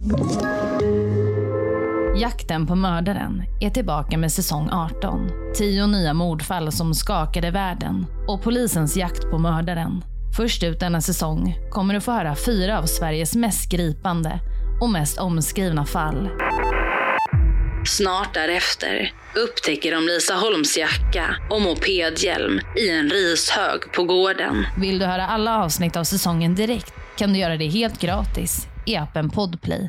Jakten på mördaren är tillbaka med säsong 18. 10 nya mordfall som skakade världen och polisens jakt på mördaren. Först ut denna säsong kommer du få höra 4 av Sveriges mest gripande och mest omskrivna fall. Snart därefter upptäcker de Lisa Holms jacka och mopedhjälm i en rishög på gården. Vill du höra alla avsnitt av säsongen direkt kan du göra det helt gratis i appen Podplay.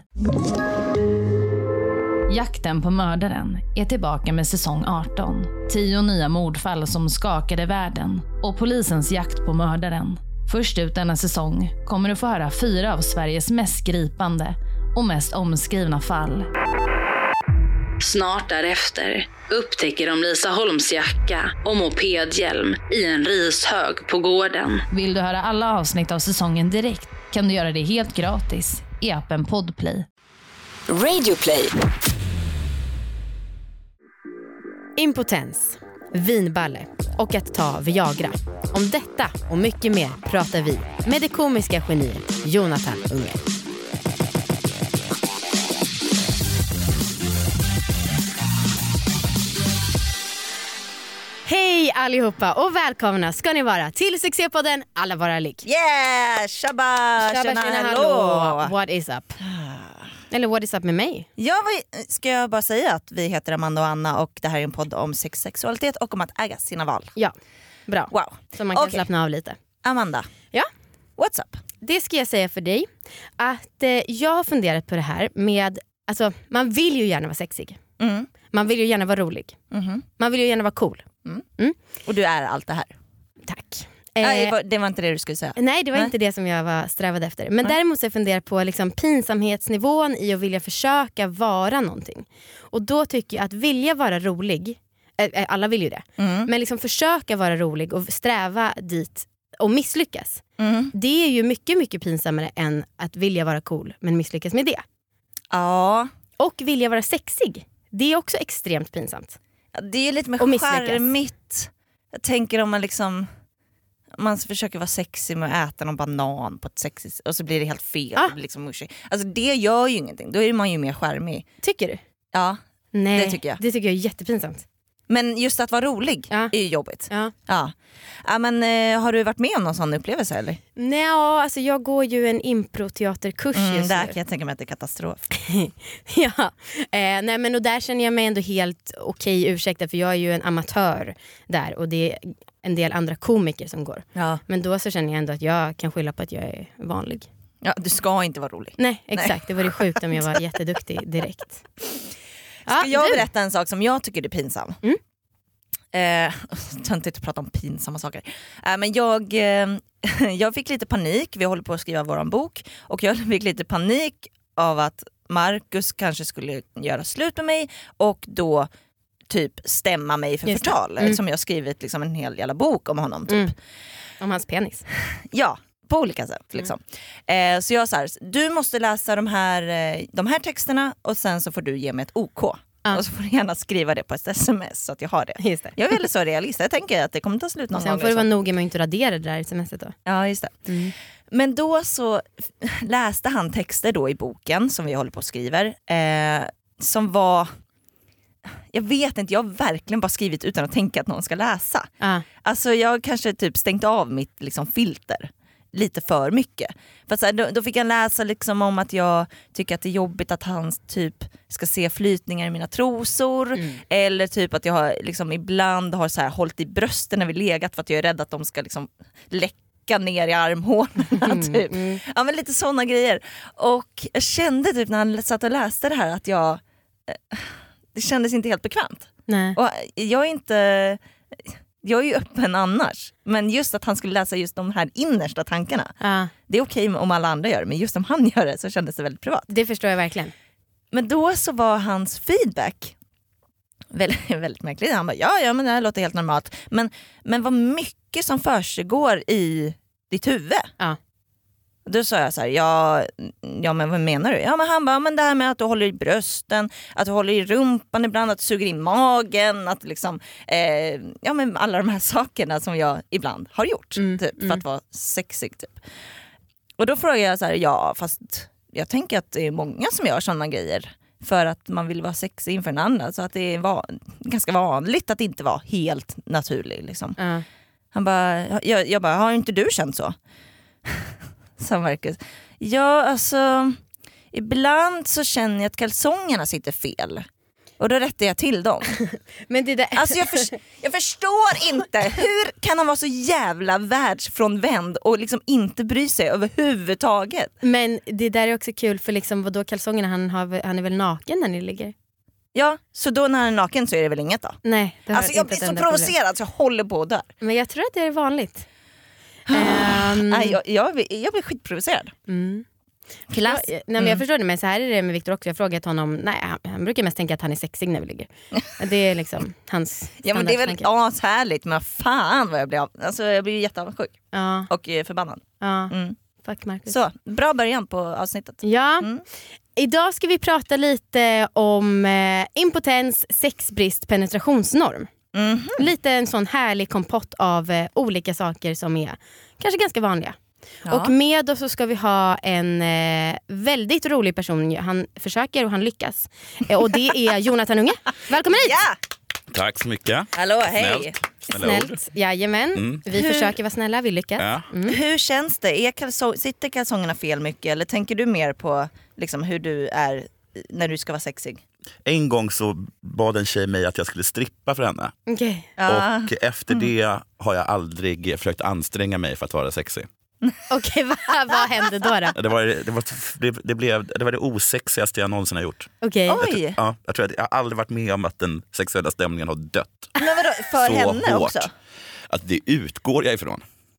Jakten på mördaren är tillbaka med säsong 18. 10 nya mordfall som skakade världen och polisens jakt på mördaren. Först ut denna säsong kommer du få höra 4 av Sveriges mest gripande och mest omskrivna fall. Snart därefter upptäcker de Lisa Holms jacka och mopedhjälm i en rishög på gården. Vill du höra alla avsnitt av säsongen direkt kan du göra det helt gratis i appen Podplay. Radioplay. Impotens, vinballe och att ta Viagra. Om detta och mycket mer pratar vi med det komiska geniet Jonathan Unge. Hej allihopa och välkomna ska ni vara till succépodden Alla vara lik. Yeah, tjena hallå. What is up? Eller what is up med mig? Ja, ska jag bara säga att vi heter Amanda och Anna och det här är en podd om sex, sexualitet och om att äga sina val. Ja, bra. Wow. Så man kan slappna av lite. Amanda, ja? What's up? Det ska jag säga för dig att jag har funderat på det här med, alltså man vill ju gärna vara sexig. Mm. Man vill ju gärna vara rolig. Mm. Man vill ju gärna vara cool. Och du är allt det här. Tack. Det var inte det du skulle säga. Nej, det var inte det som jag strävade efter. Men däremot så funderar jag på liksom pinsamhetsnivån i att vilja försöka vara någonting. Och då tycker jag att vilja vara rolig, alla vill ju det, men liksom försöka vara rolig och sträva dit och misslyckas. Det är ju mycket, mycket pinsammare än att vilja vara cool men misslyckas med det. Ja. Och vilja vara sexig, det är också extremt pinsamt. Det är lite mer charmigt. Jag tänker om man försöker vara sexig med att äta någon banan på ett sexigt och så blir det helt fel. Liksom mushy. Alltså det gör ju ingenting. Då är man ju mer charmig. Tycker du? Ja, nej, det tycker jag. Det tycker jag är jättepinsamt. Men just att vara rolig är ju jobbigt. Ja, men har du varit med om någon sån upplevelse eller? Nej, alltså jag går ju en improteaterkurs just där nu. kan jag tänka mig att det är katastrof. Ja, nej men och där känner jag mig ändå helt okej, ursäkta för jag är ju en amatör där och det är en del andra komiker som går. Ja. Men då så känner jag ändå att jag kan skylla på att jag är vanlig. Ja, du ska inte vara rolig. Nej, exakt. Nej. Det var det sjukt om jag var jätteduktig direkt. Ska jag berätta en sak som jag tycker är pinsam? Töntigt att prata om pinsamma saker. Men jag fick lite panik. Vi håller på att skriva våran bok. Och jag fick lite panik av att Marcus kanske skulle göra slut med mig. Och då typ stämma mig för förtal. Som jag skrivit liksom en hel jävla bok om honom typ. Om hans penis. Ja, på olika sätt liksom. Så jag sa du måste läsa de här texterna och sen så får du ge mig ett OK. Och så får du gärna skriva det på ett sms så att jag har det. Just det. Jag är väldigt så realist. Jag tänker att det kommer ta slut någon gång. Sen får du vara noga med att inte radera det där smset då. Ja, just det. Men då så läste han texter då i boken som vi håller på och skriver. Som var... Jag vet inte, jag har verkligen bara skrivit utan att tänka att någon ska läsa. Alltså jag kanske typ stängt av mitt liksom filter lite för mycket. För så här, då fick jag läsa liksom om att jag tycker att det är jobbigt att han typ ska se flytningar i mina trosor. Eller typ att jag liksom ibland har så här hållit i brösten när vi legat för att jag är rädd att de ska liksom läcka ner i armhålorna typ. Ja, men lite sådana grejer. Och jag kände typ när han satt och läste det här att jag... det kändes inte helt bekvämt. Nej. Och jag är ju öppen annars. Men just att han skulle läsa just de här innersta tankarna. Det är okej om alla andra gör det. Men just om han gör det så kändes det väldigt privat. Det förstår jag verkligen. Men då så var hans feedback väldigt, väldigt märkligt. Han bara, ja men det här låter helt normalt. Men vad mycket som försiggår i ditt huvud. Då sa jag så här, ja men vad menar du? Ja men han bara, men det här med att du håller i brösten, att du håller i rumpan ibland, att du suger i magen, att liksom, ja men alla de här sakerna som jag ibland har gjort typ, för att vara sexig typ. Och då frågade jag så här, ja fast jag tänker att det är många som gör sådana grejer för att man vill vara sexig inför en annan. Så att det är ganska vanligt att inte vara helt naturlig. Liksom. Han bara, jag bara, har inte du känt så? Sa Marcus. Ja, alltså ibland så känner jag att kalsongerna sitter fel. Och då rättar jag till dem. Men det där... Alltså jag förstår inte. Hur kan han vara så jävla världsfrånvänd och liksom inte bry sig överhuvudtaget? Men det där är också kul för liksom, vadå kalsongerna, han är väl naken när ni ligger? Ja, så då när han är naken så är det väl inget då? Nej. Alltså jag blir så provocerad så jag håller på att dö. Men jag tror att det är vanligt. Jag blir skitprovocerad. Jag förstår det, men så här är det med Victor också. Jag har frågat honom, han brukar mest tänka att han är sexig när vi ligger. Det är liksom hans men det är väl ashärligt, men fan vad jag blir jag blir jätteavundsjuk. Och förbannad. Fuck Marcus. Så, bra början på avsnittet. Ja. Idag ska vi prata lite om impotens, sexbrist, penetrationsnorm. Lite en sån härlig kompott av olika saker som är kanske ganska vanliga. Och med oss så ska vi ha en väldigt rolig person. Han försöker och han lyckas. Och det är Jonathan Unge. Välkommen hit! Ja! Tack så mycket. Hallå, hej! Snällt, jajamän. Vi försöker vara snälla, vi lyckas. Ja. Hur känns det? Sitter kalsongerna fel mycket? Eller tänker du mer på liksom, hur du är när du ska vara sexig? En gång så bad en tjej mig att jag skulle strippa för henne. Okay. Och efter det har jag aldrig försökt anstränga mig för att vara sexig. Okej, vad hände då? Det var det osexigaste jag någonsin har gjort. Okay. Jag tror att jag aldrig varit med om att den sexuella stämningen har dött. Men vadå, för så henne hårt också? Att det utgår jag ifrån.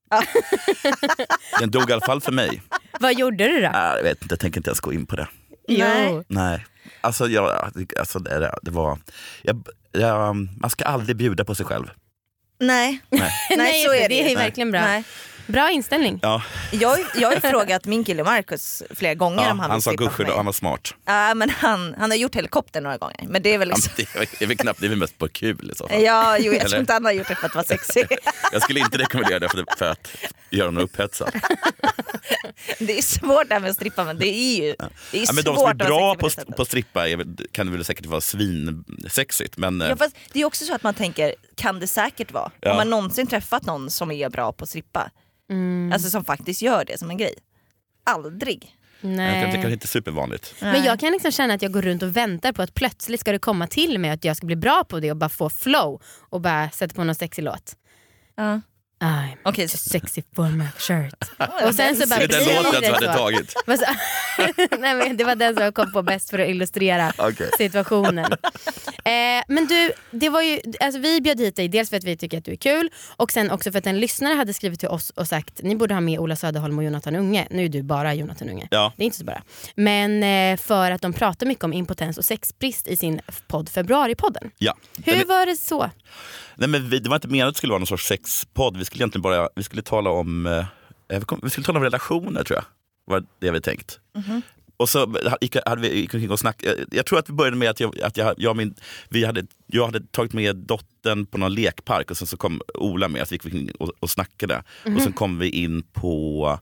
Den dog i alla fall för mig. Vad gjorde du då? Jag vet inte, jag tänker inte ens gå in på det. Nej. Alltså, det var... man ska aldrig bjuda på sig själv. Nej, så är det är verkligen bra. Nej. Bra inställning. Ja. Jag har frågat min kille Marcus flera gånger om han sa gudskelov, han var smart. Men han har gjort helikopter några gånger. Men det är väl liksom... det är väl knappt, det är väl mest på kul i så fall. Jag tror inte han har gjort det för att vara sexig. Jag skulle inte rekommendera det för att göra någon upphetsad. Det är svårt där med att strippa, men det är ju det är men de som är bra på strippa kan det väl säkert vara svinsexigt. Men... fast det är också så att man tänker, kan det säkert vara? Ja. Har man någonsin träffat någon som är bra på strippa? Alltså som faktiskt gör det som en grej. Aldrig. Nej. Jag tycker det är inte supervanligt. Men jag kan liksom känna att jag går runt och väntar på att plötsligt ska det komma till mig att jag ska bli bra på det och bara få flow och bara sätta på någon sexig låt. I'm too sexy for my shirt. Och sen så bara det är den låten du hade tagit. Nej, men det var den som jag kom på bäst för att illustrera situationen. Men du, det var ju, alltså vi bjöd hit dig dels för att vi tycker att du är kul och sen också för att en lyssnare hade skrivit till oss och sagt ni borde ha med Ola Söderholm och Jonathan Unge. Nu är du bara Jonathan Unge. Ja. Det är inte så bara. Men för att de pratar mycket om impotens och sexbrist i sin podd Februaripodden. Ja. Hur var det så? Nej, men det var inte menat att det skulle vara någon sorts sexpodd. Vi skulle egentligen vi skulle tala om relationer, tror jag. Var det vi tänkt. Och så hade vi och snackade. Jag tror att vi började med att jag hade tagit med dottern på någon lekpark och sen så kom Ola med, så gick vi och snackade. Och sen kom vi in på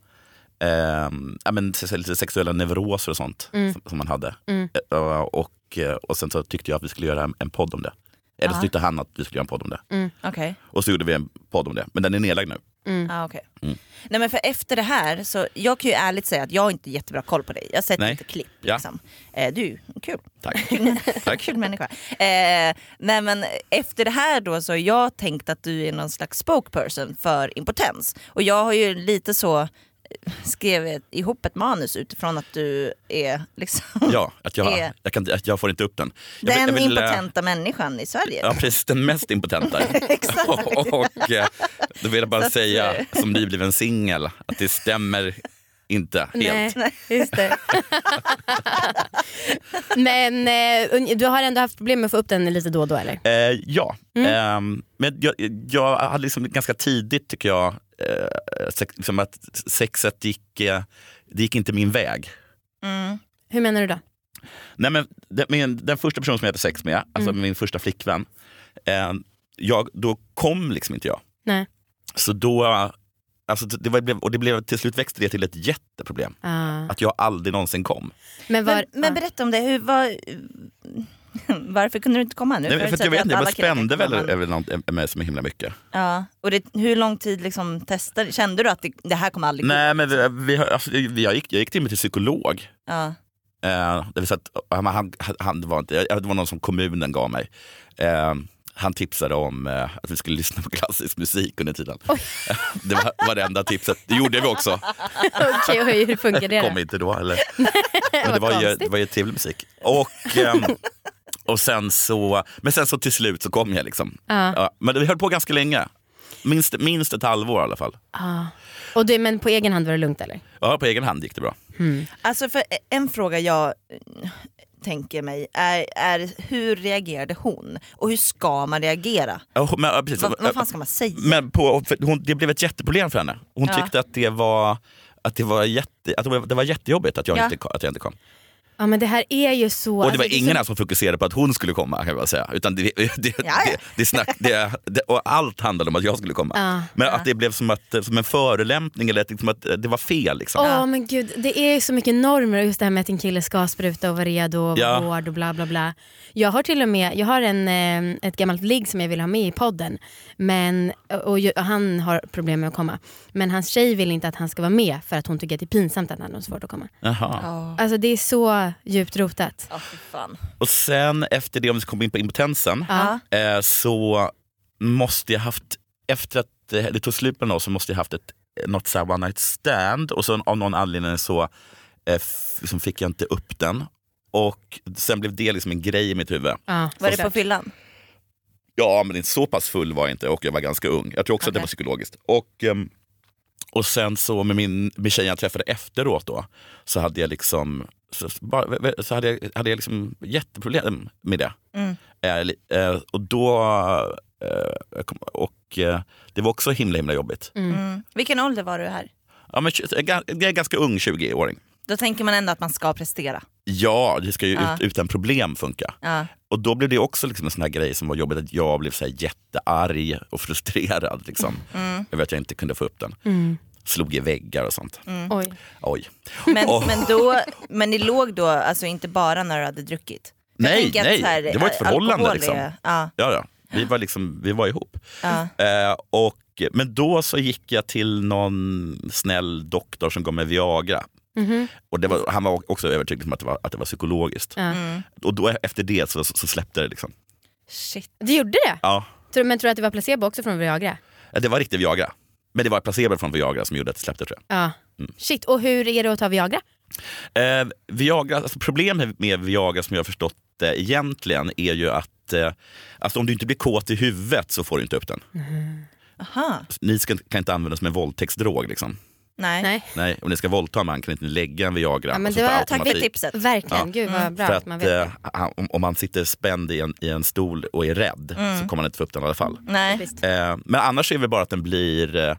lite sexuella neuroser och sånt som man hade. Och sen så tyckte jag att vi skulle göra en podd om det. Eller så tyckte han att vi skulle göra en podd om det. Och så gjorde vi en podd om det. Men den är nedlagd nu. Nej, men för efter det här så jag kan ju ärligt säga att jag har inte jättebra koll på dig. Jag har sett lite klipp liksom. Du, kul. Tack. Kul människa. Nej, men efter det här då så har jag tänkt att du är någon slags spokesperson för impotens. Och jag har ju lite så skrev ihop ett manus utifrån att du är liksom... Ja, att jag får inte upp den. Den impotenta människan i Sverige. Ja, precis, den mest impotenta. Exakt. Och då vill jag bara säga, som nybliven singel, att det stämmer inte helt. Nej, just det. Men du har ändå haft problem med att få upp den lite då och då, eller? Ja. Men jag hade liksom ganska tidigt, tycker jag, liksom att sexet gick inte min väg. Hur menar du då? Nej, men den första personen som jag hade sex med, alltså min första flickvän, då kom liksom inte jag. Nej. Så då alltså, det blev till slut växte det till ett jätteproblem. Att jag aldrig någonsin kom. Men berätta om det. Varför kunde du inte komma nu? Nej, för att jag vet inte, jag spände väl över något med så himla mycket. Ja, och hur lång tid liksom testade? Kände du att det här kommer aldrig gå? Nej, men jag gick till mig till psykolog. Ja. Det vill säga att det var någon som kommunen gav mig. Han tipsade om att vi skulle lyssna på klassisk musik under tiden. Det var det enda tipset. Det gjorde vi också. Okej, hur funkar det då? Kom inte då, eller? Men det var ju trevlig musik. Och sen så till slut så kom jag liksom. Ja, men vi höll på ganska länge. Minst ett halvår i alla fall. Och men på egen hand var det lugnt eller? Ja, på egen hand gick det bra. Alltså för en fråga jag tänker mig är hur reagerade hon? Och hur ska man reagera? Precis. Vad fan ska man säga? Men det blev ett jätteproblem för henne. Hon tyckte att det var jättejobbigt att jag inte kom. Ja, men det här är ju så... Och det var ingen som fokuserade på att hon skulle komma, kan jag bara säga. Utan och allt handlade om att jag skulle komma. Men att det blev som en förolämpning eller liksom att det var fel. Liksom. Men gud, det är så mycket normer. Just det här med att en kille ska spruta och vara redo och vara hård och bla bla bla. Jag har till och med ett gammalt ligg som jag vill ha med i podden. Och han har problem med att komma. Men hans tjej vill inte att han ska vara med för att hon tycker att det är pinsamt att han har svårt att komma. Alltså det är så djupt rotat. Fy fan. Och sen efter det, om vi ska komma in på impotensen, så måste jag haft, efter att det tog slut på något, så måste jag haft något så här one night stand, och så av någon anledning så liksom fick jag inte upp den, och sen blev det liksom en grej i mitt huvud. Var det på fyllan? Ja, men inte så pass full var jag inte, och jag var ganska ung. Jag tror också att det var psykologiskt. Och sen så med min tjej jag träffade efteråt då, så hade jag liksom hade jag liksom jätteproblem med det. Och då det var också himla jobbigt. Vilken ålder var du här? Ja, men jag är ganska ung, 20-åring. Då tänker man ändå att man ska prestera. Ja, det ska ju utan problem funka. Och då blev det också liksom en sån här grej som var jobbigt, att jag blev så här jättearg och frustrerad liksom. Över att jag inte kunde få upp den. Slog i väggar och sånt. Oj. Men ni låg då alltså inte bara när du hade druckit? Nej, det var ett förhållande liksom. Ja. Vi var ihop. Men då så gick jag till någon snäll doktor som gav mig Viagra. Och han var också övertygad om att det var psykologiskt. Och då efter det så släppte det liksom. Shit. Du gjorde det? Ja. Men tror du att det var placebo också från Viagra? Det var riktigt Viagra. Men det var placebo från Viagra som gjorde att det släppte, tror jag. Shit, och hur är det att ta Viagra? Viagra, alltså problemet med Viagra som jag har förstått egentligen är ju att alltså om du inte blir kåt i huvudet så får du inte upp den. Ni kan inte använda som en våldtäktsdrog liksom. Nej, om ni ska våldta man kan inte lägga en Viagra. Men det var tack för tipset. Verkligen, gud vad bra för att man vet om man sitter spänd i en stol och är rädd så kommer man inte få upp den i alla fall. Nej. Men annars är det bara att den blir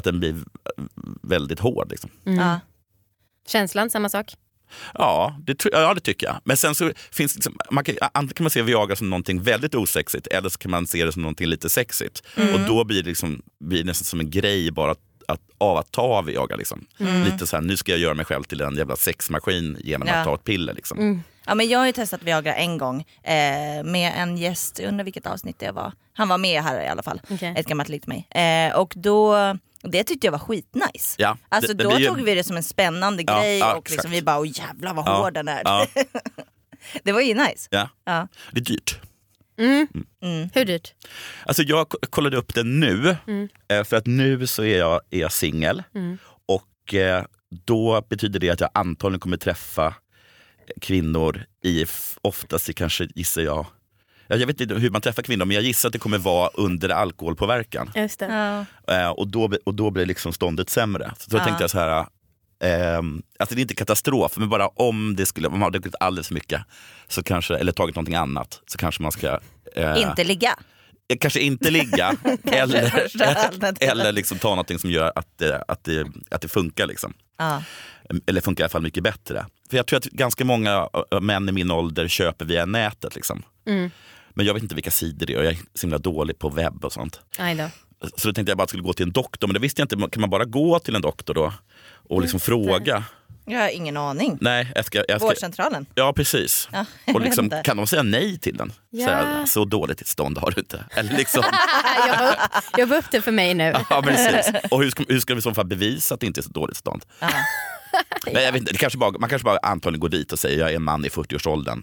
väldigt hård liksom. Känslan, samma sak? Ja, det tycker jag. Men sen så finns liksom, antingen kan man se Viagra som någonting väldigt osexigt, eller så kan man se det som någonting lite sexigt. Och då blir det nästan som en grej bara att ta Viagra liksom. Lite så här, nu ska jag göra mig själv till en jävla sexmaskin genom att ta ett piller liksom. Ja, men jag har ju testat Viagra en gång med en gäst, under vilket avsnitt det var. Han var med här i alla fall, ett gammalt likt mig. Och då, det tyckte jag var skitnice. Ja, alltså då tog vi det som en spännande grej och liksom vi bara, jävlar vad hård den är. Det var ju nice. Ja. Det är dyrt. Hur dyrt? Alltså jag kollade upp det nu, för att nu så är jag singel, och då betyder det att jag antagligen kommer träffa kvinnor oftast kanske, gissar jag vet inte hur man träffar kvinnor, men jag gissar att det kommer vara under alkoholpåverkan. Just det. Och då blir liksom ståndet sämre. Så då tänkte jag så här, alltså det är inte katastrof, men bara om man har druckit alldeles för mycket så kanske, eller tagit någonting annat, så kanske man ska inte ligga. Kanske inte ligga eller liksom ta någonting som gör att det funkar liksom. Eller funkar i alla fall mycket bättre. För jag tror att ganska många män i min ålder köper via nätet liksom. Men jag vet inte vilka sidor det är, och jag är så himla dålig på webb och sånt. Så då tänkte jag bara att jag skulle gå till en doktor, men det visste jag inte. Kan man bara gå till en doktor då och liksom fråga? Jag har ingen aning. Nej, jag ska... Vårdcentralen? Ja, precis. Ja, och liksom, kan de säga nej till den? Så dåligt tillstånd har du inte. Eller liksom... jag var upp det för mig nu. Ja, precis. Och hur ska vi i så fall bevisa att det inte är så dåligt tillstånd? Nej, jag vet inte, man kanske bara antagligen går dit och säger jag är en man i 40-årsåldern.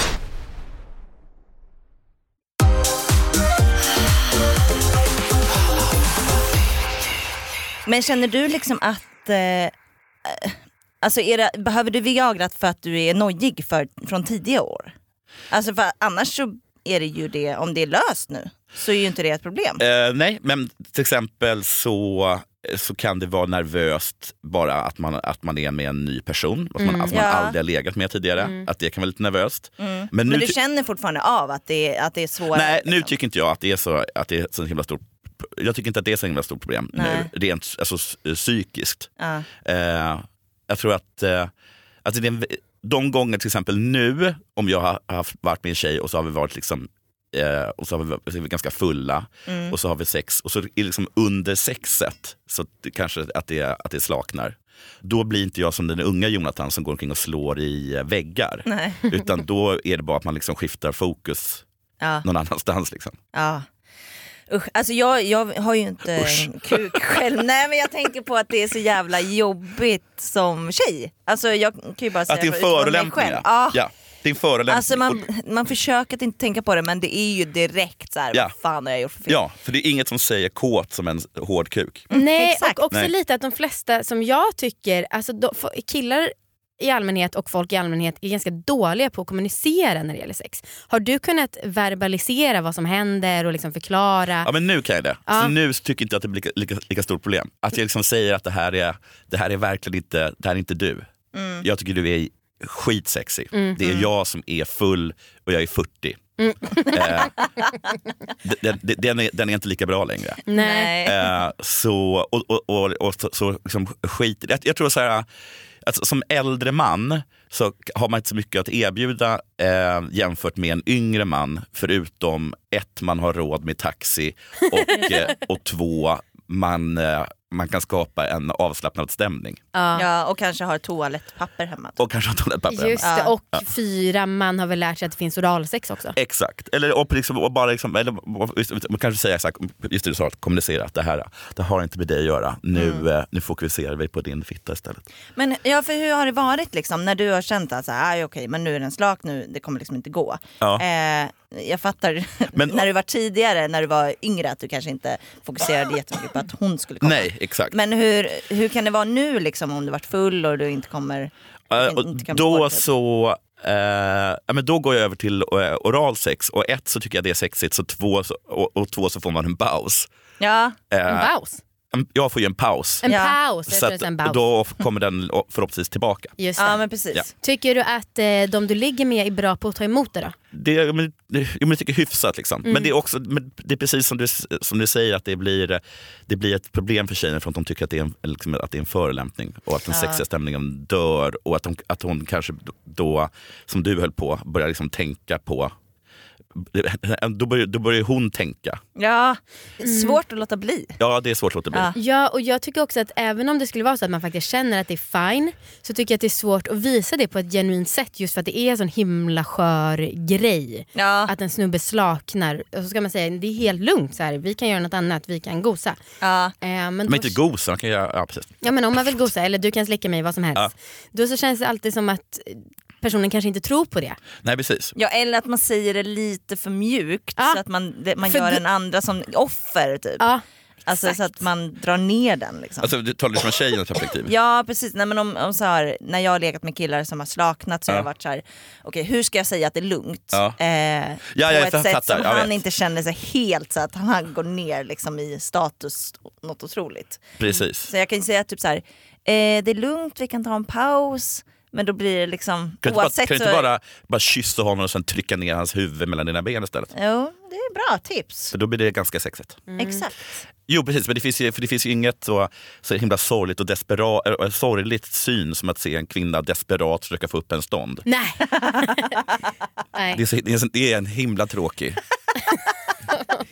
Men känner du liksom att alltså behöver du Viagra för att du är nojig från tidiga år? Alltså för annars så är det ju det, om det är löst nu så är ju inte det ett problem. Nej, men till exempel så kan det vara nervöst bara att man är med en ny person, att man aldrig har legat med tidigare, att det kan vara lite nervöst. Men du känner fortfarande av att det är svårare? Nej, nu tycker inte jag att det är så himla stort. Jag tycker inte att det är så himla stort problem nu, rent psykiskt. Jag tror att de gånger till exempel nu, om jag har varit med en tjej och så har vi varit liksom och så är vi ganska fulla och så har vi sex och så är liksom under sexet så kanske att det slaknar. Då blir inte jag som den unga Jonathan som går omkring och slår i väggar. Nej. Utan då är det bara att man liksom skiftar fokus någon annanstans liksom. Ja. Usch, alltså jag har ju inte en kuk själv. Nej, men jag tänker på att det är så jävla jobbigt som tjej. Alltså jag kan ju bara säga att det är en förolämpning. Ja, det är en förolämpning. Alltså man försöker att inte tänka på det, men det är ju direkt så här, vad fan har jag gjort för fel? Ja, för det är inget som säger kåt som en hård kuk. Nej, exakt. Och också lite att de flesta som jag tycker, alltså killar i allmänhet och folk i allmänhet är ganska dåliga på att kommunicera när det gäller sex. Har du kunnat verbalisera vad som händer och liksom förklara? Ja, men nu kan jag det. Så nu tycker jag inte att det blir lika stort problem. Att jag liksom säger att det här är verkligen inte, det här är inte du. Jag tycker du är skitsexy. Det är jag som är full och jag är 40. Den är inte lika bra längre. Nej. Så liksom skit. Jag tror så här. Alltså, som äldre man så har man inte så mycket att erbjuda jämfört med en yngre man, förutom 1, man har råd med taxi och 2, man kan skapa en avslappnad stämning. Ja, och kanske har toalettpapper hemma. Just det, och 4, man har väl lärt sig att det finns oralsex också. Exakt, eller man kanske säger exakt, just det du sa, att kommunicera att det har inte med dig att göra. Nu fokuserar vi på din fitta istället. Men för hur har det varit liksom, när du har känt att okej, men nu är den slak, nu det kommer liksom inte gå. Jag fattar, men när du var tidigare, när du var yngre, att du kanske inte fokuserade jättemycket på att hon skulle komma. Nej, exakt. Men hur kan det vara nu liksom, om du varit full och du inte kommer men då går jag över till oralsex, och 1 så tycker jag det är sexigt, så 2 så får man en paus. En paus? Jag får ju en paus. En paus, så att då kommer den förhoppningsvis tillbaka. Just det. Ja, men precis. Ja. Tycker du att de du ligger med är bra på att ta emot det då? Jag tycker hyfsat liksom. Men det är också, det är precis som du säger, att det blir ett problem för tjejerna, för att de tycker att det är en förolämpning och att den sexiga stämningen dör, och att hon kanske då, som du höll på, börjar liksom tänka på. Då börjar hon tänka. Ja, svårt att låta bli. Ja, det är svårt att låta bli. Ja, och jag tycker också att även om det skulle vara så att man faktiskt känner att det är fine, så tycker jag att det är svårt att visa det på ett genuint sätt, just för att det är en sån himla skör grej. Att en snubbe slaknar, och så ska man säga, det är helt lugnt så här, vi kan göra något annat, vi kan gosa. Men inte gosa, man kan göra, precis. Ja, men om man vill gosa, eller du kan slicka mig, vad som helst. Då så känns det alltid som att personen kanske inte tror på det. Nej, precis. Ja, eller att man säger det lite för mjukt, så att man gör en andra som offer typ. Alltså så att man drar ner den liksom. Alltså du talar som en tjej i ett perspektiv. Ja, precis. Nej, men om så här, när jag har legat med killar som har slaknat, så har jag varit så här: okej, hur ska jag säga att det är lugnt? På ett sätt som han inte känner sig helt, så att han går ner liksom i status något otroligt. Precis. Så jag kan ju säga typ så här: det är lugnt, vi kan ta en paus. Men då blir det liksom, kan du inte bara kyssa honom och sen trycka ner hans huvud mellan dina ben istället? Jo, det är bra tips. För då blir det ganska sexigt. Exakt. Jo, precis, men det finns ju inget så himla sorgligt och sorgligt syn som att se en kvinna desperat försöka få upp en stånd. Nej. Det är en himla tråkig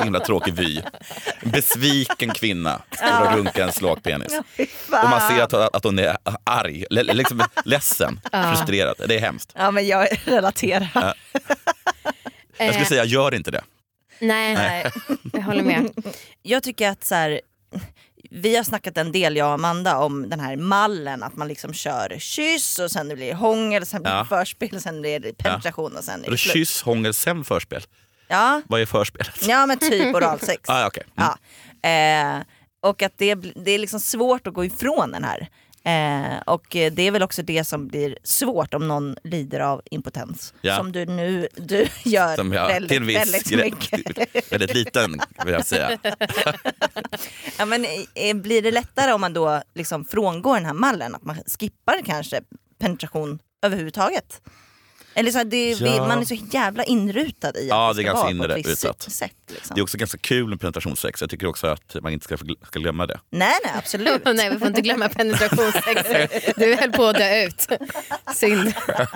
himla tråkig vy. En besviken kvinna står och runkar en slak penis. Och man ser att hon är arg, liksom ledsen, frustrerad. Det är hemskt. Ja, men jag relaterar. Jag skulle säga, gör inte det. Nej. Jag håller med. Jag tycker att så här, vi har snackat en del, jag och Amanda, om den här mallen. Att man liksom kör kyss och sen det blir hångel, sen blir det förspel, sen blir det penetration och sen är det slut. Kyss, hångel, sen förspel. Ja. Vad är förspelet? Ja, men typ oralsex. Okay. Och att det är liksom svårt att gå ifrån den här. Och det är väl också det som blir svårt om någon lider av impotens. Som du gör som väldigt mycket. Väldigt liten, vill jag säga. Ja, men blir det lättare om man då liksom frångår den här mallen? Att man skippar kanske penetration överhuvudtaget? Eller så här, man är så jävla inrutad i att det är ganska inrutat. Sätt, liksom. Det är också ganska kul med penetrationssex. Jag tycker också att man inte ska glömma det. Nej, absolut. Nej, vi får inte glömma penetrationssex. Du höll på att dö ut. Synd.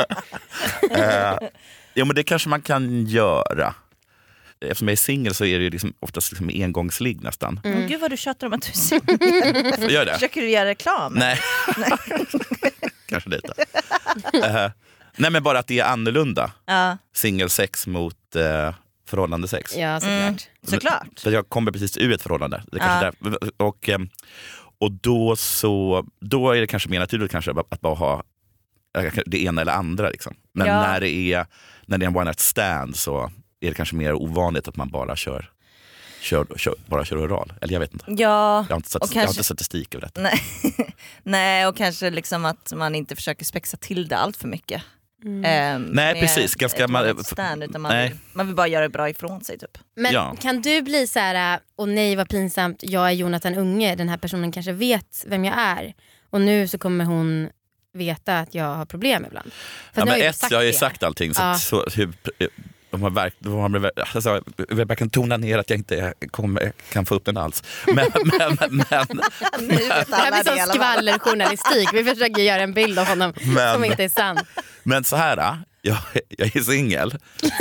Ja, men det kanske man kan göra. Eftersom jag är singel så är det liksom oftast liksom engångsligg nästan. Gud vad du tjatar om att du är singel. Gör det? Försöker du göra reklam? Nej. Kanske lite. Nej, men bara att det är annorlunda. Singelsex mot förhållandesex. Ja, såklart. Såklart. Så jag kommer precis ur ett förhållande. Det kanske och då är det kanske mer naturligt kanske att bara ha det ena eller andra. Liksom. Men när det är en one night stand så är det kanske mer ovanligt att man bara kör oral. Eller jag vet inte. Ja, jag har inte statistik över detta. Nej, och kanske liksom att man inte försöker spexa till det allt för mycket. Nej, precis. Man vill bara göra det bra ifrån sig typ. Men kan du bli så här: och nej vad pinsamt, jag är Jonathan Unge, den här personen kanske vet vem jag är och nu så kommer hon veta att jag har problem ibland. För men jag har ju sagt allting så de har verkligen tonat ner att jag inte kan få upp den alls. Men det här blir som skvallerjournalistik. Vi försöker göra en bild av honom som inte är sann. Men så här, jag är singel.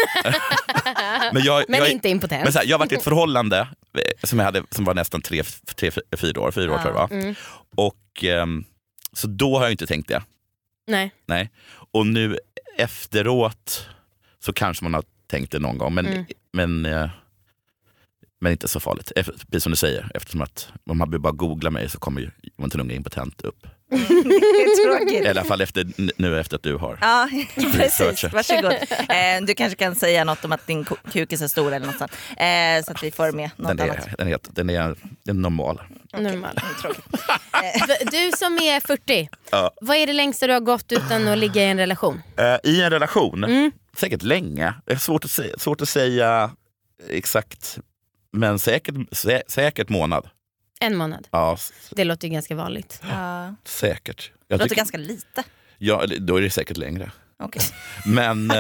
men inte impotent. Men så här, jag har varit i ett förhållande som var nästan 4 år tror jag det var. Och så då har jag inte tänkt det. Nej. Och nu efteråt så kanske man har tänkt det någon gång, men inte så farligt. Precis som du säger, eftersom att om man bara googla mig så kommer ju Jonathan Unge impotent upp. Det är tråkigt. I alla fall efter att du har. Ja, precis. Varsågod. Du kanske kan säga något om att din kuk är så stor eller något sånt. Så att vi får med något annat. Den är normal. Normal. Du som är 40, vad är det längsta du har gått utan att ligga i en relation? I en relation? Säkert länge. Det är svårt att säga exakt, men säkert månad. En månad? Ja. Det låter ju ganska vanligt. Säkert. Det låter ganska lite. Ja, då är det säkert längre. Okay. Men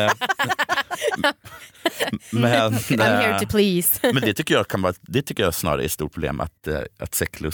I'm here to please. Men det tycker jag snarare är ett stort problem att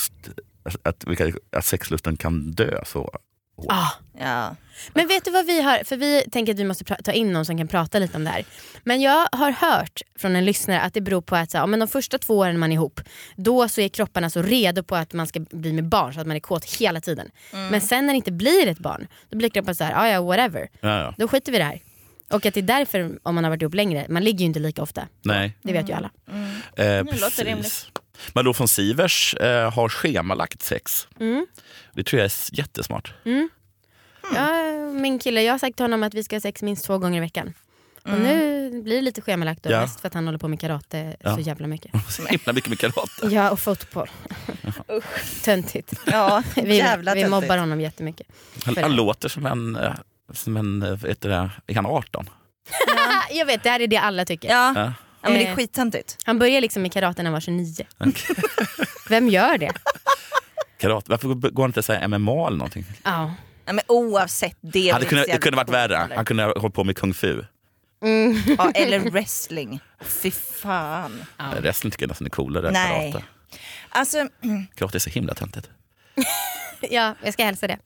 sexlusten kan dö så. Ja. Men vet du vad vi har? För vi tänker att vi måste ta in någon som kan prata lite om det här. Men jag har hört från en lyssnare att det beror på att men de första 2 åren man är ihop, då så är kropparna så redo på att man ska bli med barn så att man är kåt hela tiden. Men sen när det inte blir ett barn, då blir kroppen så här, whatever. Ja. Då skiter vi det här. Och att det är därför, om man har varit ihop längre, man ligger ju inte lika ofta. Nej. Det vet ju alla. Låter rimligt. Men då von Sivers har schemalagt sex. Det tror jag är jättesmart. Ja, min kille, jag har sagt till honom att vi ska ha sex minst 2 gånger i veckan. Och nu blir det lite schemalagt då, mest för att han håller på med karate så jävla mycket. Så himla mycket med karate. Ja, och fotboll. Töntigt. Ja, vi mobbar honom jättemycket. Han låter som en är han 18? Jag vet, det här är det alla tycker. Ja, men det är skittöntigt. Han började liksom med karate när han var 29. Okay. Vem gör det? Karate, varför går han inte att säga MMA eller någonting? Ja. Men oavsett det. Det kunde varit värre. Han kunde ha hållit på med kung fu. Ja, eller wrestling. Fy fan. Wrestling tycker jag nästan är coolare. Nej. Karate. Alltså, karate är så himla töntigt. Ja, jag ska hälsa det.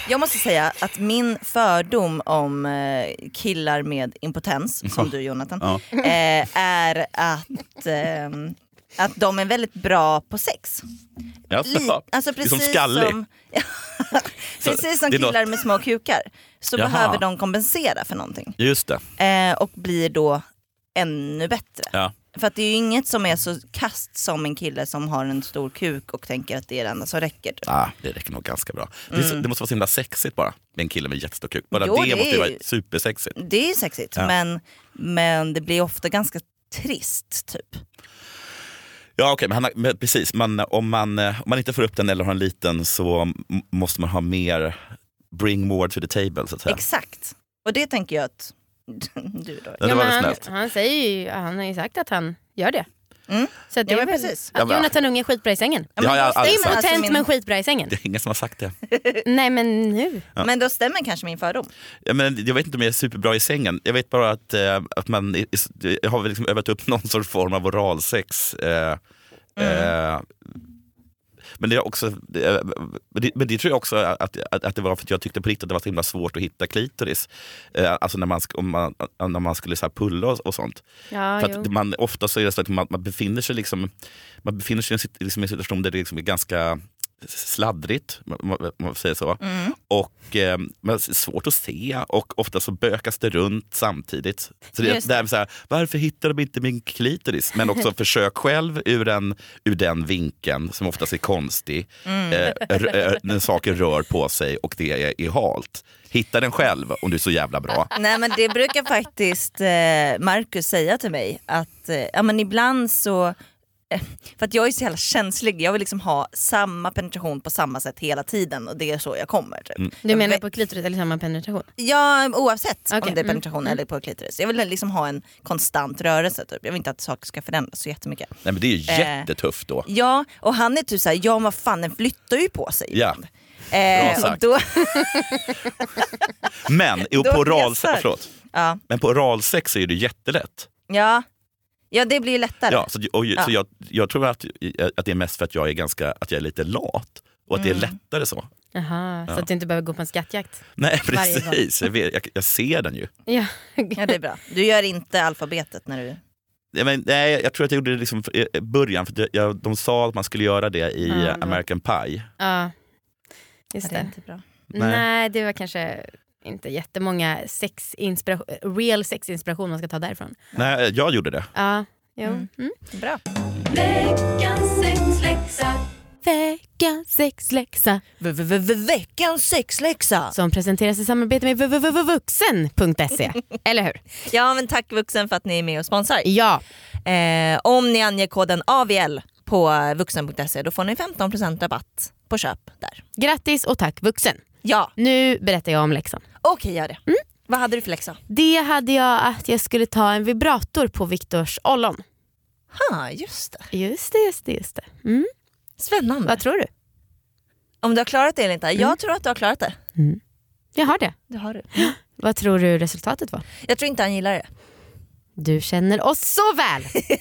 Jag måste säga att min fördom om killar med impotens, som du Jonathan, är att de är väldigt bra på sex. Alltså precis som skallig. Precis som killar med små kukar så behöver de kompensera för någonting. Just det. Och blir då ännu bättre. Ja. För att det är ju inget som är så kast som en kille som har en stor kuk och tänker att det är det enda som räcker. Typ. Det räcker nog ganska bra. Det måste vara så himla sexigt bara med en kille med jättestor kuk. Bara Jo, det måste ju vara supersexigt. Det är sexigt, men det blir ofta ganska trist typ. Ja okej, men precis. Om man inte får upp den eller har en liten så måste man ha mer, bring more to the table så att säga. Exakt. Och det tänker jag att du då. Ja, det var väl snällt. Han säger ju, han har ju sagt att han gör det. Så det är väl precis. att Jonathan Unge är skitbra i sängen. Det har jag aldrig sagt. Impotent men skitbra i sängen. Det är ingen som har sagt det. Nej men nu. Ja. Men då stämmer kanske min fördom. Ja, men jag vet inte om jag är superbra i sängen. Jag vet bara att man har väl liksom övat upp någon sorts form av oralsex. Men det är också men det tror jag också att det var för att jag tyckte på riktigt att det var så himla svårt att hitta klitoris. Alltså när man skulle så här pulla och sånt. Ja, för att man ofta så är det så att man befinner sig i en situation där det liksom är ganska sladdrigt, man säger så. Och men är svårt att se och ofta så bökas det runt samtidigt. Så det är så här, varför hittar de inte min klitoris? Men också försök själv ur den vinkeln som oftast är konstig. När saker rör på sig och det är halt. Hitta den själv om du är så jävla bra. Nej men det brukar faktiskt Marcus säga till mig att men ibland så för att jag är så jävla känslig. Jag vill liksom ha samma penetration på samma sätt hela tiden. Och det är så jag kommer typ. Du menar på klitoris eller samma penetration? Ja, oavsett om det är penetration eller på klitoris. Jag vill liksom ha en konstant rörelse typ. Jag vill inte att saker ska förändras så jättemycket. Nej men det är ju jättetufft då. Ja, och han är typ såhär, ja vad fan, den flyttar ju på sig ibland. Och då... Men på oralsex, men på oralsex är det jättelätt. Ja, det blir lättare. Ja, så jag tror att det är mest för att jag är lite lat och att det är lättare så. Jaha, så att du inte behöver gå på en skattjakt. Nej, precis. Jag ser den ju. Ja, det är bra. Du gör inte alfabetet när du... Nej, jag tror att jag gjorde det liksom i början för de sa att man skulle göra det i American Pie. Ja, just det. Det är inte bra. Nej, det var kanske inte jättemånga real sexinspiration man ska ta därifrån. Nej, jag gjorde det. Ja, jo. Bra. Veckans sexläxa. Veckans sexläxa. Veckans sexläxa. Som presenteras i samarbete med vuxen.se. Eller hur? Ja, men tack Vuxen för att ni är med och sponsrar. Ja. Om ni anger koden AVL på vuxen.se då får ni 15% rabatt på köp där. Grattis och tack Vuxen. Ja. Nu berättar jag om läxan. Okej, gör det. Vad hade du för läxa? Det hade jag att jag skulle ta en vibrator på Viktors ollon. Just det. Just det. Spännande. Vad tror du? Om du har klarat det eller inte? Jag tror att du har klarat det. Jag har det. Det har du. Vad tror du resultatet var? Jag tror inte han gillar det. Du känner oss så väl.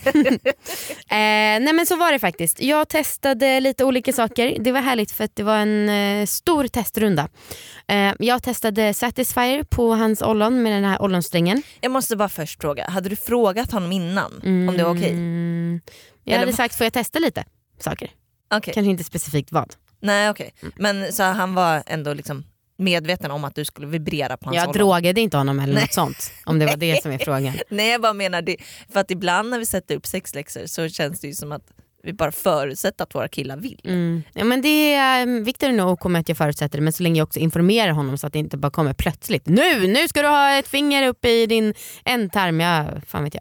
Nej men så var det faktiskt. Jag testade lite olika saker. Det var härligt för att det var en stor testrunda. Jag testade Satisfyer på hans ollon med den här ollonsträngen. Jag måste bara först fråga. Hade du frågat honom innan om det var okej? Jag hade sagt, får jag testa lite saker? Okay. Kanske inte specifikt vad. Nej okej. Men så han var ändå liksom medveten om att du skulle vibrera på hans ollon. Jag drogade inte honom eller något sånt. Om det var det som är frågan. Nej, jag bara menar det. För att ibland när vi sätter upp sexläxor så känns det ju som att vi bara förutsätter att våra killar vill. Ja, men det är Victor nog OK med att jag förutsätter det. Men så länge jag också informerar honom så att det inte bara kommer plötsligt. Nu ska du ha ett finger upp i din ändtarm. Ja, fan vet jag.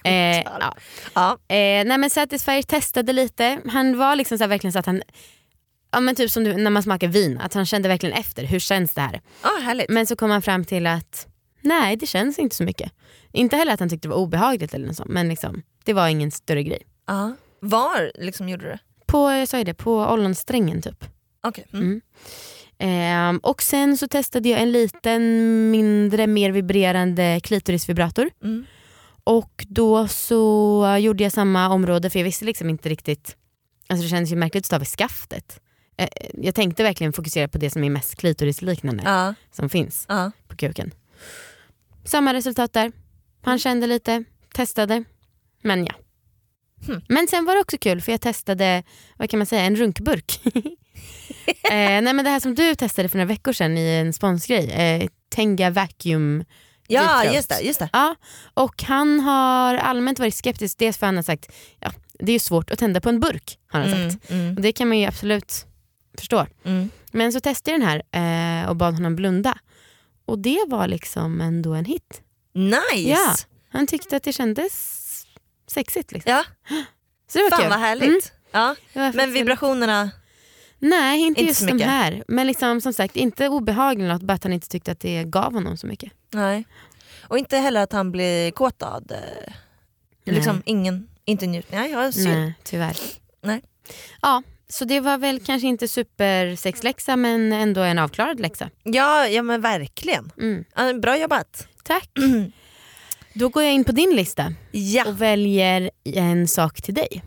Nej men Satisfyer testade lite. Han var liksom så här, verkligen så att han... Ja men typ som när man smakar vin. Att han kände verkligen efter. Hur känns det här? Härligt. Men så kom han fram till att nej, det känns inte så mycket. Inte heller att han tyckte det var obehagligt eller något sånt. Men liksom, det var ingen större grej. Var liksom gjorde du det? Jag sa ju det, på ollonsträngen typ. Okej. Och sen så testade jag en liten mindre, mer vibrerande klitorisvibrator. Och då så gjorde jag samma område. För jag visste liksom inte riktigt. Alltså det kändes ju märkligt att stå vid skaftet. Jag tänkte verkligen fokusera på det som är mest klitorisliknande som finns på kuken. Samma resultat där. Han kände lite, testade. Men ja. Men sen var det också kul för jag testade, vad kan man säga, en runkburk. Nej men det här som du testade för några veckor sedan i en sponsgrej. Tenga vacuum. Ja, just det. Ja, och han har allmänt varit skeptisk. Dels för han har sagt, ja, det är ju svårt att tända på en burk, har han sagt. Och det kan man ju absolut förstå. Men så testade jag den här och bad honom blunda. Och det var liksom ändå en hit. Nice! Ja, han tyckte att det kändes sexigt liksom. Ja. Så det var Fan kul. vad härligt. Ja. Men vibrationerna? Nej, inte just så de mycket. här. Men liksom, som sagt, inte obehagligt, bara att han inte tyckte att det gav honom så mycket. Nej. Och inte heller att han blir kåtad. Liksom inte njutning. Nej, tyvärr. Nej. Ja, så det var väl kanske inte super sexläxa, men ändå en avklarad läxa. Ja men verkligen. Bra jobbat. Tack. Då går jag in på din lista och väljer en sak till dig.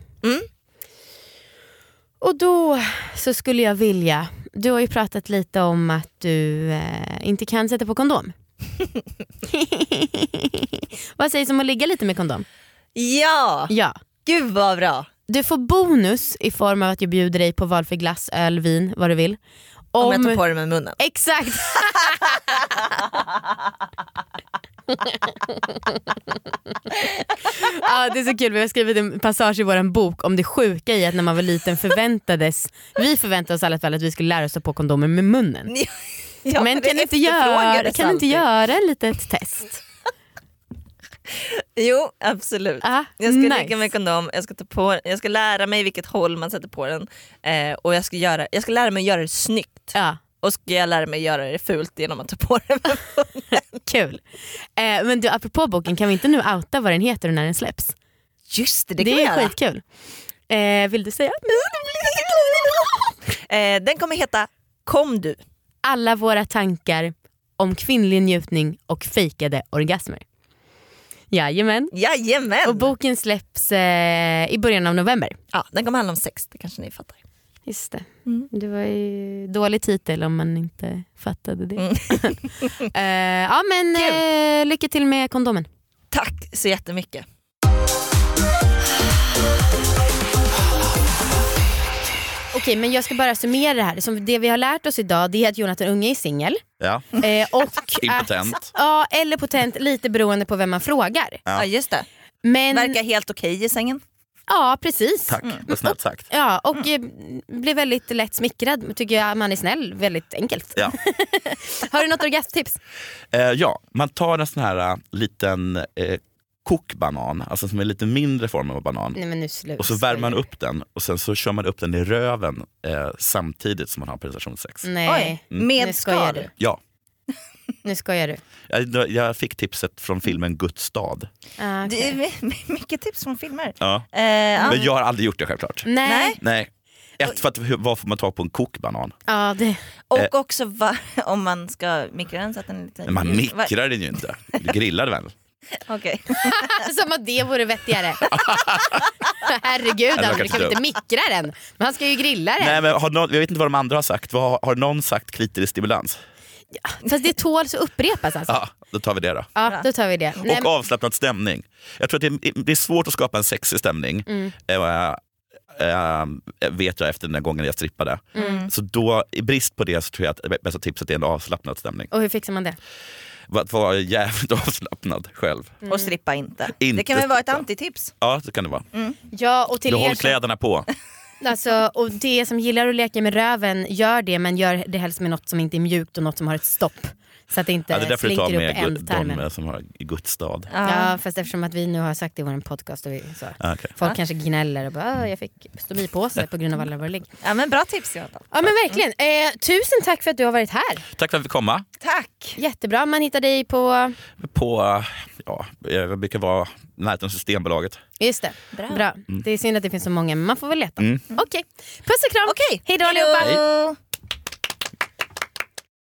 Och då så skulle jag vilja, du har ju pratat lite om att du inte kan sätta på kondom. Vad sägs om att ligga lite med kondom? Ja. Gud vad bra. Du får bonus i form av att jag bjuder dig på valfri glass, öl, vin, vad du vill. Om jag tar på det med munnen. Exakt. Ja, det är så kul, vi har skrivit en passage i vår bok om det sjuka i att när man var liten förväntade oss i alla fall att vi skulle lära oss att på kondomer med munnen. Ja, men kan du inte göra ett litet test? Jo, absolut. Jag ska ligga med kondom, jag ska lära mig vilket håll man sätter på den och jag ska lära mig att göra det snyggt. Ja. Och ska jag lära mig göra det fult genom att ta på det med munnen. Kul. Men du, apropå boken, kan vi inte nu outa vad den heter och när den släpps? Just det är göra. Skitkul. Vill du säga? Den kommer heta Kom du. Alla våra tankar om kvinnlig njutning och fejkade orgasmer. Jajamän. Och boken släpps i början av november. Ja, den kommer handla om sex, det kanske ni fattar. Just det. Det var ju dålig titel om man inte fattade det. Ja, men lycka till med kondomen. Tack så jättemycket. Okej, men jag ska bara summera det här. Som det vi har lärt oss idag, det är att Jonathan Unge är singel. Ja. Och impotent. Ja, eller potent, lite beroende på vem man frågar. Ja, just det. Men verkar helt okej i sängen. Ja, precis. Tack, vad snällt sagt. Ja, och blir väldigt lätt smickrad. Tycker jag man är snäll, väldigt enkelt. Ja. Har du något orgasmtips? Ja, man tar en sån här liten kokbanan, alltså som är lite mindre form av banan. Nej, men nu och så värmer man upp den och sen så kör man upp den i röven samtidigt som man har penetrationssex. Nej, med skal. Ja. Nu skojar du. Jag fick tipset från filmen Guds stad. Okay. Det är mycket tips från filmer. Ja. Men jag har aldrig gjort det självklart. Nej. För att vad får man ta på en kokbanan? Ja, det. Och också om man ska mikra den så att den är lite... Men man mikrar den ju inte. Du grillar den väl? Okej. Som att det vore vettigare. Herregud, du kan inte mikra den. Man ska ju grilla den. Nej, men jag vet inte vad de andra har sagt. Har någon sagt klitorisstimulans? Ja, fast det tåls att upprepas alltså. Ja, då tar vi det då. Ja, då tar vi det. Och avslappnad stämning. Jag tror att det är svårt att skapa en sexig stämning. Vet jag efter den där gången jag strippade. Så då, i brist på det, så tror jag att bästa tipset är en avslappnad stämning. Och hur fixar man det? Att vara jävligt avslappnad själv. Och strippa inte. Det kan väl vara ett antitips? Ja, det kan det vara. Ja, och till du håller kläderna på. Alltså, och det som gillar att leka med röven, gör det, men gör det helst med något som inte är mjukt och något som har ett stopp. Så att det inte slinker upp i ändtarmen. De som har i Guds stad. Ja, fast eftersom att vi nu har sagt det i vår podcast och så. Folk kanske gnäller och bara, jag fick stomipåse på grund av alla våra ligg. Ja, men bra tips. Ja, men verkligen. Tusen tack för att du har varit här. Tack för att vi fick komma. Tack. Jättebra, man hittar dig på jag brukar vara närheten av Systembolaget. Just det, bra. Det är synd att det finns så många, men man får väl leta. Okej. Puss och kram. Okej. Hej då allihopa.